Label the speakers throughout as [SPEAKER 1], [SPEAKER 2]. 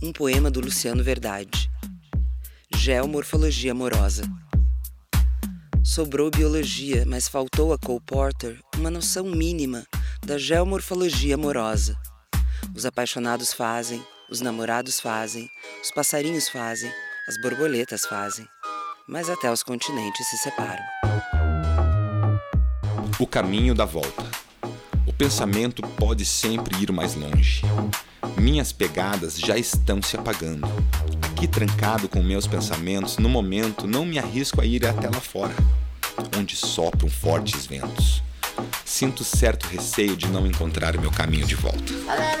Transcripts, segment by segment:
[SPEAKER 1] Um poema do Luciano Verdade. Geomorfologia amorosa. Sobrou biologia, mas faltou a Cole Porter uma noção mínima da geomorfologia amorosa. Os apaixonados fazem, os namorados fazem, os passarinhos fazem, as borboletas fazem, mas até os continentes se separam.
[SPEAKER 2] O caminho da volta. O pensamento pode sempre ir mais longe. Minhas pegadas já estão se apagando. Aqui trancado com meus pensamentos, no momento não me arrisco a ir até lá fora, onde sopram fortes ventos. Sinto certo receio de não encontrar meu caminho de volta.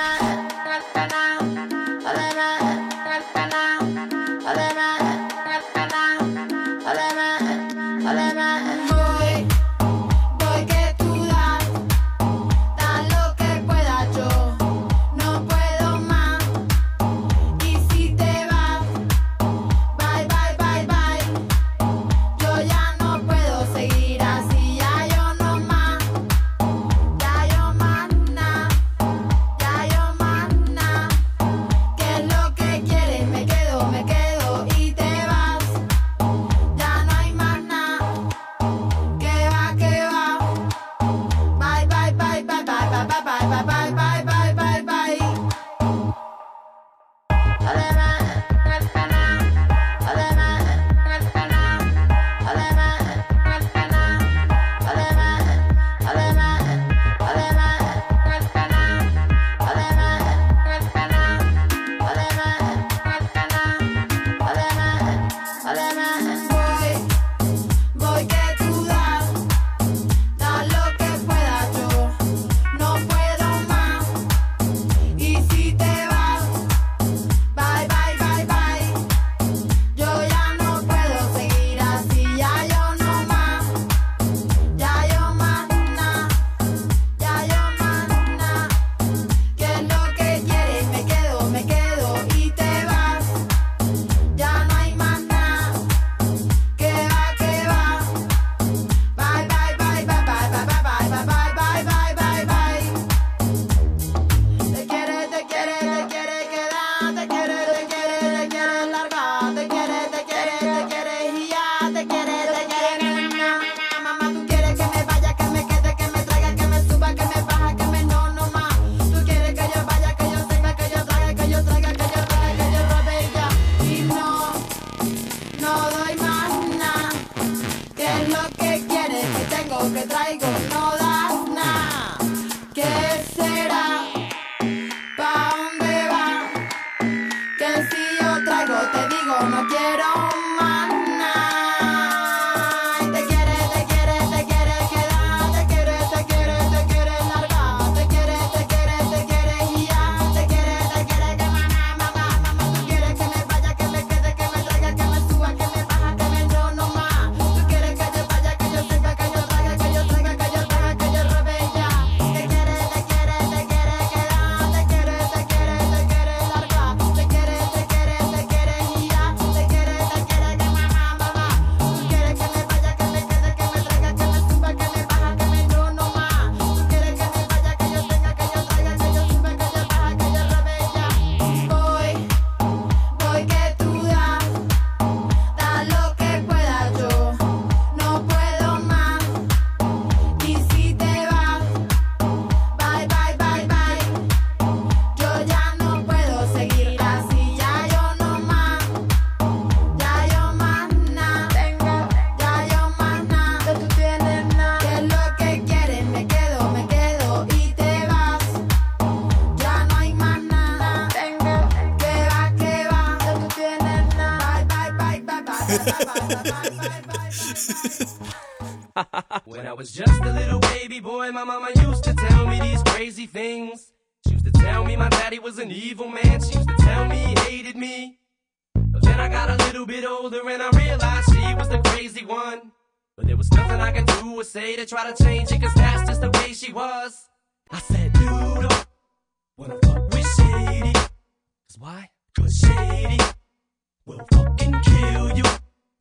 [SPEAKER 3] When I was just a little baby boy, my mama used to tell me these crazy things. She used to tell me my daddy was an evil man. She used to tell me he hated me. But then I got a little bit older and I realized she was the crazy one. But there was nothing I could do or say to try to change it, cause that's just the way she was. I said, dude, wanna fuck with Shady. Cause why? Cause Shady will fucking kill you.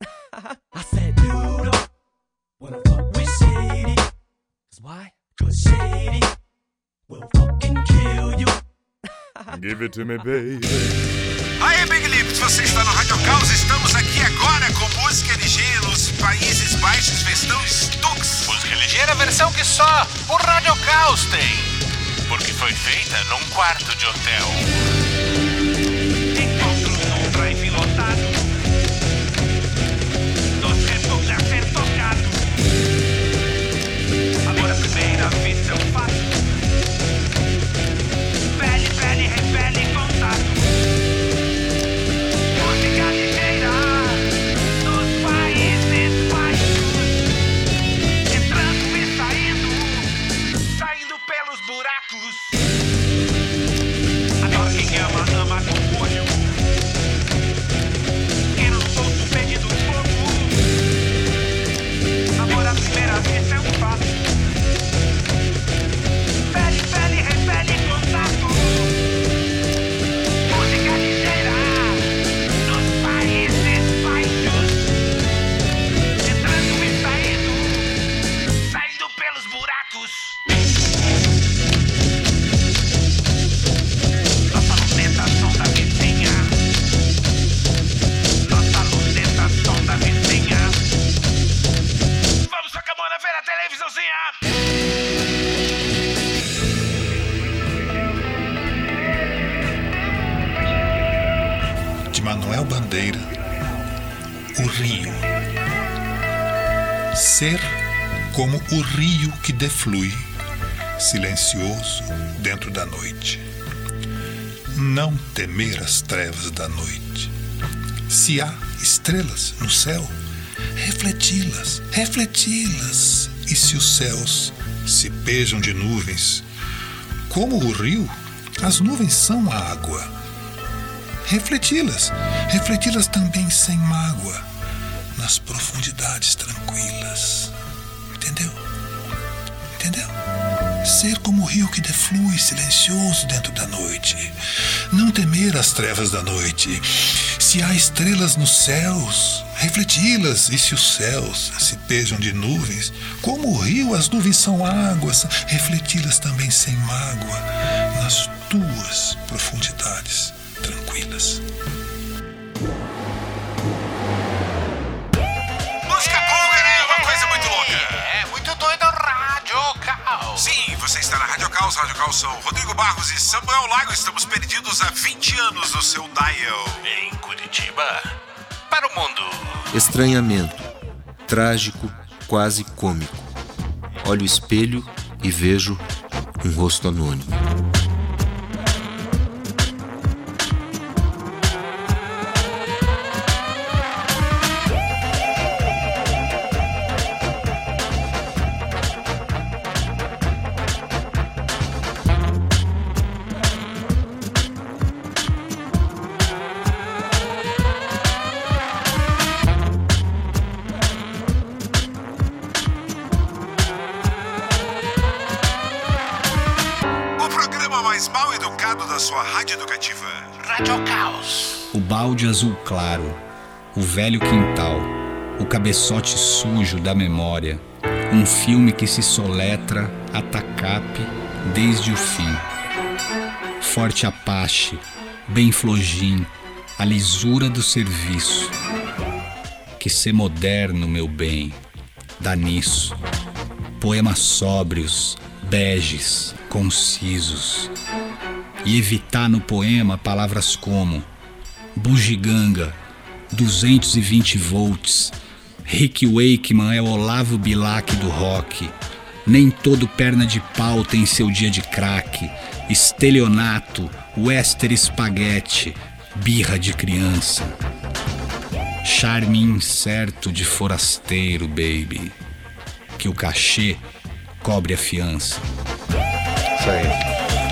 [SPEAKER 3] I said, dude, wanna fuck with Shady. Cause why? Cause Shady will fucking kill you.
[SPEAKER 4] Give it to me, baby. Aê, Big Lips, você está no Rádio Caos. Estamos aqui agora com música ligeira nos Países Baixos, versão Stux.
[SPEAKER 5] Música ligeira, versão que só o Rádio Caos tem, porque foi feita num quarto de hotel.
[SPEAKER 6] Encontro num drive lotado, dos retos a ser tocado. Amor à primeira vista é um fato. Pele, pele, repele contato. Música ligeira nos Países Baixos, entrando e saindo, saindo pelos buracos. Agora quem ama, ama com olho. Quem não solta o pedido fogo. Amor à primeira vista é um fato. Pele, pele, repele contato. Música ligeira nos Países Baixos, entrando e saindo, saindo pelos buracos. Nossa luneta, som da vizinha. Nossa luneta, som da vizinha. Vamos, sua camona, ver a televisãozinha.
[SPEAKER 7] De Manuel Bandeira, o rio. Ser como o rio que deflui, silencioso dentro da noite. Não temer as trevas da noite. Se há estrelas no céu, refleti-las, refleti-las. E se os céus se pejam de nuvens, como o rio, as nuvens são a água. Refleti-las, refleti-las também sem mágoa, nas profundidades tranquilas. Entendeu? Entendeu? Ser como o rio que deflui silencioso dentro da noite. Não temer as trevas da noite. Se há estrelas nos céus, refleti-las. E se os céus se pejam de nuvens, como o rio, as nuvens são águas. Refleti-las também sem mágoa, nas tuas profundidades tranquilas.
[SPEAKER 4] Música búlgara é uma coisa muito louca.
[SPEAKER 5] É muito doido o Rádio Caos.
[SPEAKER 4] Sim, você está na Rádio Caos. Rádio Caos são Rodrigo Barros e Samuel Lago. Estamos perdidos há 20 anos no seu dial.
[SPEAKER 5] Em Curitiba, para o mundo.
[SPEAKER 8] Estranhamento, trágico, quase cômico. Olho o espelho e vejo um rosto anônimo.
[SPEAKER 4] Mal educado da sua rádio educativa.
[SPEAKER 5] Rádio Caos.
[SPEAKER 9] O balde azul claro, o velho quintal, o cabeçote sujo da memória, um filme que se soletra a tacape desde o fim. Forte Apache, bem flojim, a lisura do serviço. Que ser moderno, meu bem, dá nisso. Poemas sóbrios, beges, concisos. E evitar no poema palavras como bugiganga, 220 volts, Rick Wakeman é o Olavo Bilac do rock, nem todo perna de pau tem seu dia de crack, estelionato, Wester espaguete, birra de criança, charme incerto de forasteiro, baby, que o cachê cobre a fiança.
[SPEAKER 8] Isso aí.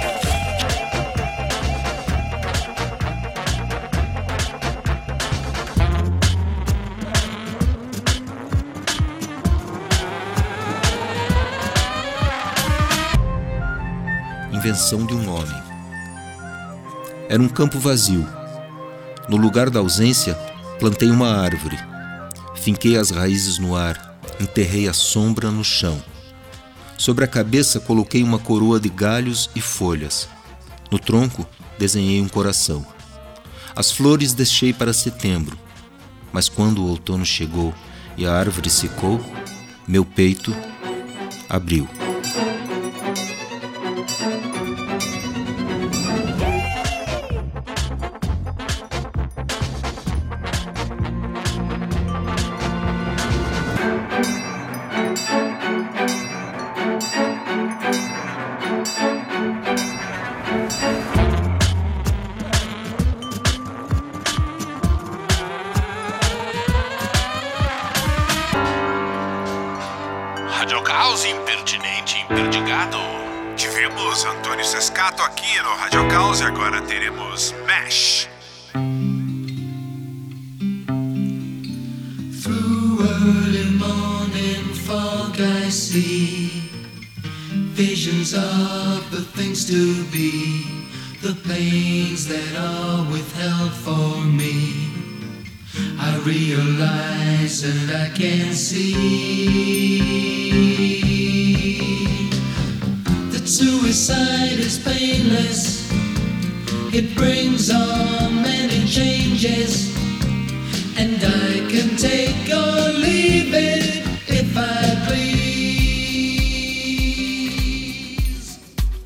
[SPEAKER 8] Invenção de um homem. Era um campo vazio. No lugar da ausência, plantei uma árvore. Finquei as raízes no ar, enterrei a sombra no chão. Sobre a cabeça coloquei uma coroa de galhos e folhas. No tronco desenhei um coração. As flores deixei para setembro, mas quando o outono chegou e a árvore secou, meu peito abriu.
[SPEAKER 5] Rádio Caos, impertinente, imperdigado.
[SPEAKER 4] Tivemos Antônio Sescato aqui no Rádio Caos e agora teremos Mesh.
[SPEAKER 10] Through early morning fog I see visions of the things to be, the pains that are withheld for me. I realize and I can see that suicide is painless. It brings on many changes, and I can take or leave it if I please.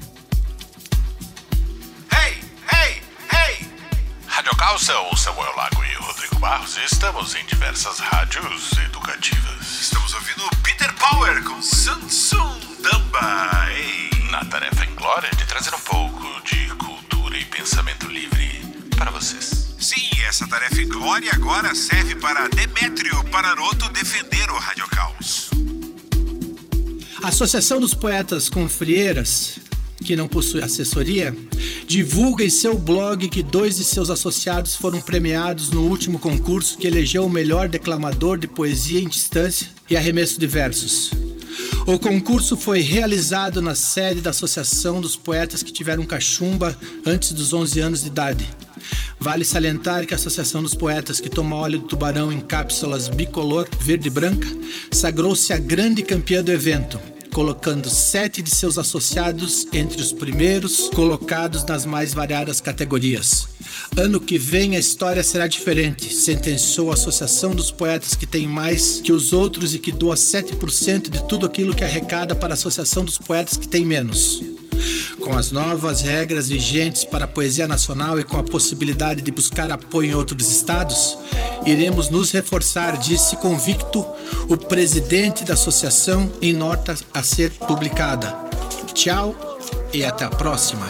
[SPEAKER 4] Hey, hey, hey!
[SPEAKER 5] Rádio Caos são Samuel Lago e Rodrigo Barros. Estamos em diversas rádios educativas.
[SPEAKER 4] Estamos ouvindo Peter Power com Samsung Damba. Ei.
[SPEAKER 5] Na tarefa inglória de trazer um pouco de cultura e pensamento livre para vocês.
[SPEAKER 4] Sim, essa tarefa inglória agora serve para Demétrio Pararoto defender o Rádio Caos.
[SPEAKER 11] A Associação dos Poetas Confrieiras, que não possui assessoria, divulga em seu blog que 2 de seus associados foram premiados no último concurso que elegeu o melhor declamador de poesia em distância e arremesso de versos. O concurso foi realizado na sede da Associação dos Poetas que tiveram cachumba antes dos 11 anos de idade. Vale salientar que a Associação dos Poetas que toma óleo de tubarão em cápsulas bicolor verde e branca sagrou-se a grande campeã do evento, colocando 7 de seus associados entre os primeiros colocados nas mais variadas categorias. Ano que vem a história será diferente, sentenciou a Associação dos Poetas que tem mais que os outros e que doa 7% de tudo aquilo que arrecada para a Associação dos Poetas que tem menos. Com as novas regras vigentes para a poesia nacional e com a possibilidade de buscar apoio em outros estados, iremos nos reforçar, disse convicto o presidente da associação em nota a ser publicada. Tchau e até a próxima.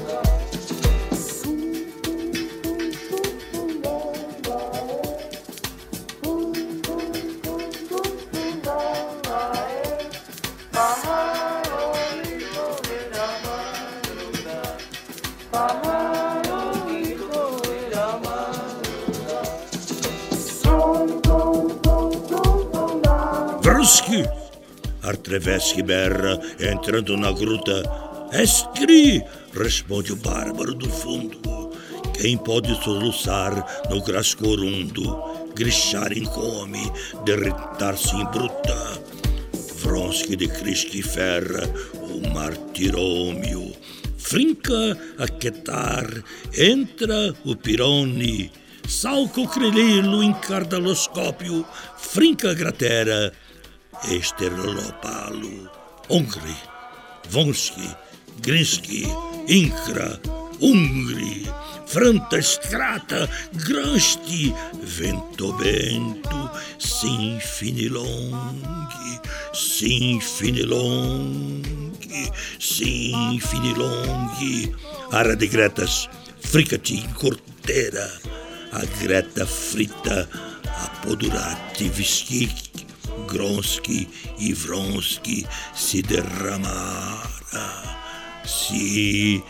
[SPEAKER 12] Vronsky! Artrevesky berra, entrando na gruta. Escri! Responde o bárbaro do fundo. Quem pode soluçar no gras corundo, grichar em come, derritar-se em bruta. Vronsky de Krishki ferra, o martirômio. Frinca a quietar, entra o Pironi. Salco crililo em cardaloscópio, frinca gratera, esterolopalo, Ongri, Vonsky, Grinsky, Incra, Ungri, Franta strata, Gransti, Ventobento, Sinfinilonghi, Sinfinilonghi, Sinfinilonghi, Ara de Gretas, fricati in cortera, a Greta frita, a Podurati Visky, Gronsky e Vronsky se derramara, se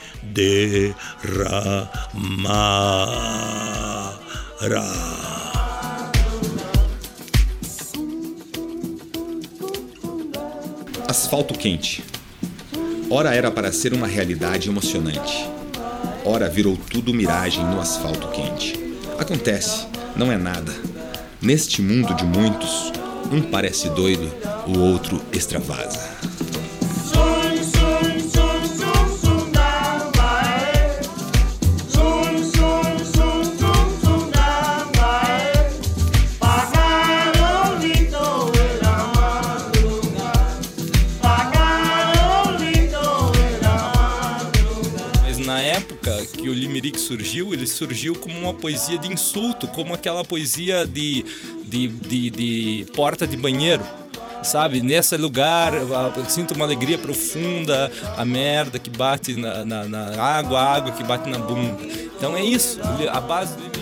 [SPEAKER 12] derramara.
[SPEAKER 2] Asfalto quente. Ora era para ser uma realidade emocionante. Ora virou tudo miragem no asfalto quente. Acontece, não é nada. Neste mundo de muitos, um parece doido, o outro extravasa.
[SPEAKER 13] época que o limerick surgiu, ele surgiu como uma poesia de insulto, como aquela poesia de porta de banheiro. Sabe, nesse lugar eu sinto uma alegria profunda, a merda que bate na água, a água que bate na bunda. Então é isso, a base do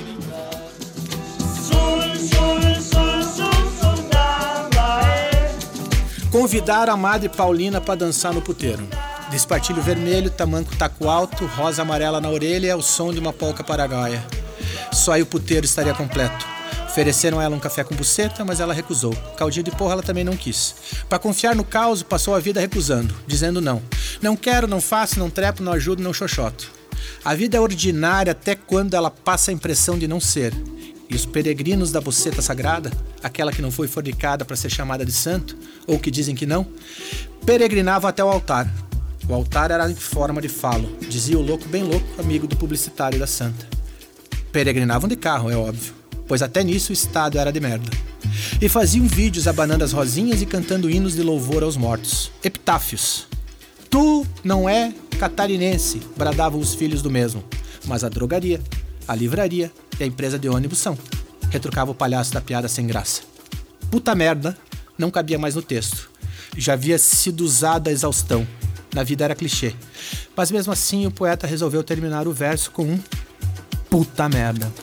[SPEAKER 11] Convidaram a Madre Paulina para dançar no puteiro. De espartilho vermelho, tamanco taco alto, rosa amarela na orelha e ao som de uma polca paraguaia. Só aí o puteiro estaria completo. Ofereceram a ela um café com buceta, mas ela recusou. Caldinho de porra ela também não quis. Para confiar no caos, passou a vida recusando, dizendo não. Não quero, não faço, não trepo, não ajudo, não xoxoto. A vida é ordinária até quando ela passa a impressão de não ser. E os peregrinos da buceta sagrada, aquela que não foi fornicada para ser chamada de santo, ou que dizem que não, peregrinavam até o altar. O altar era em forma de falo, dizia o louco bem louco, amigo do publicitário da santa. Peregrinavam de carro, é óbvio, pois até nisso o estado era de merda. E faziam vídeos abanando as rosinhas e cantando hinos de louvor aos mortos. Epitáfios. Tu não é catarinense, bradavam os filhos do mesmo, mas a drogaria, a livraria e a empresa de ônibus são. Retrucava o palhaço da piada sem graça. Puta merda não cabia mais no texto. Já havia sido usado a exaustão. Na vida era clichê. Mas mesmo assim o poeta resolveu terminar o verso com um puta merda.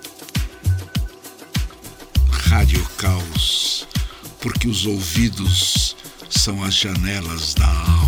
[SPEAKER 7] Rádio Caos, porque os ouvidos são as janelas da alma.